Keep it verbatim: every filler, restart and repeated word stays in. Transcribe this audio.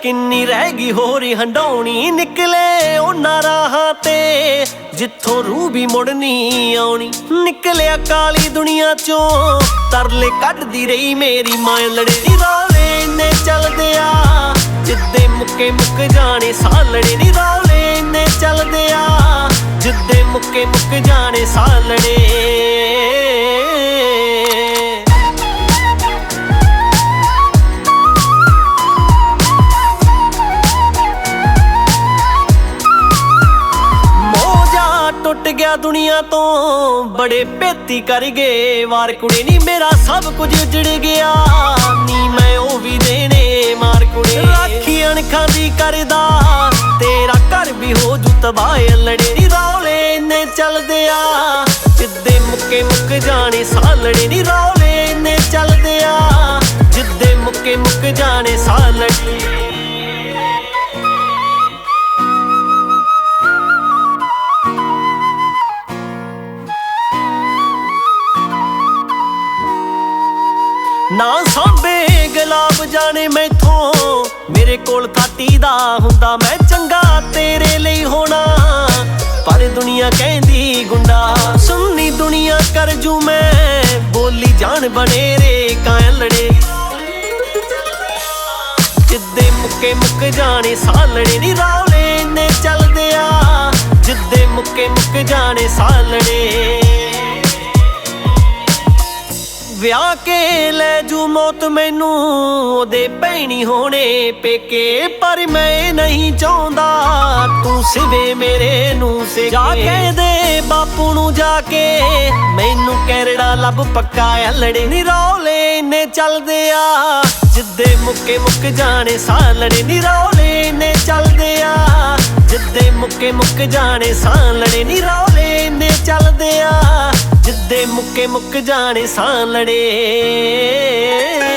किन्नी रह गई होर हंडौनी, निकले उन्हां राहां ते जिथों रूह भी मुड़ नहीं आउणी। निकलिया काली दुनिया चों तरले कढदी रही मेरी मां लड़े नी रौले इन्ने चलदे आ जिद्दे मुक्के मुक जाने सालड़े नी रौले इन्ने चलदे आ जिद्दे मुक्के मुक जाने सालड़े। टुट गया दुनिया तो बड़े भेती कर गए वार कुड़े नी, मेरा सब कुछ उजड़ गया नी मैं ओ भी देने मार कुड़े। राखी अणखां दी करदा तेरा घर भी हो जू तबाह लड़े नी रौले इन्ने चलदे आ जिद्दे मुक्के मुक जाने सालड़े नी रौले इन्ने चलदे आ जिद्दे मुक्के मुक जाने सालड़े। ना सांभे गुलाब जाने मैथों मेरे कोल खाती दा हुंदा मैं चंगा तेरे लिए होना, पर दुनिया कहंदी गुंडा। सुननी दुनिया कर जू मैं बोली जान बने रे कां लड़े जिद्दे मुक्के मुक जाने सालड़े नी रौले इन्ने चलदे आ जिद्दे मुक्के मुक जाने सालड़े। ਵਿਆਹ ਕੇ ਲੈ ਜੂ ਮੌਤ ਮੈਨੂੰ ਉਹਦੇ ਭੈਣੀ ਹੋਣੇ ਪੇਕੇ, ਪਰ ਮੈਂ ਨਹੀਂ ਚਾਹੁੰਦਾ ਤੂੰ ਸਿਵੇ ਮੇਰੇ ਨੂੰ ਸੇ। ਜਾ ਕੇ ਦੇ ਬਾਪੂ ਨੂੰ ਜਾ ਕੇ ਮੈਨੂੰ ਕੈਰੜਾ ਲੱਭ ਪੱਕਾ ਆ ਲੜੇ ਨੀ ਰੌਲੇ ਇੰਨੇ ਚੱਲਦੇ ਆ ਜਿੱਦੇ ਮੁੱਕੇ ਮੁੱਕ ਜਾਣੇ ਸਾਲੜੇ ਨੀ ਰੌਲੇ ਇੰਨੇ ਚੱਲਦੇ ਆ ਜਿੱਦੇ ਮੁੱਕੇ ਮੁੱਕ ਜਾਣੇ ਸਾਲੜੇ ਨੀ ਰੌਲੇ ਇੰਨੇ ਚੱਲਦੇ ਆ ਜਿੱਦੇ ਮੁੱਕੇ ਮੁੱਕ ਜਾਣੇ ਸਾਲੜੇ।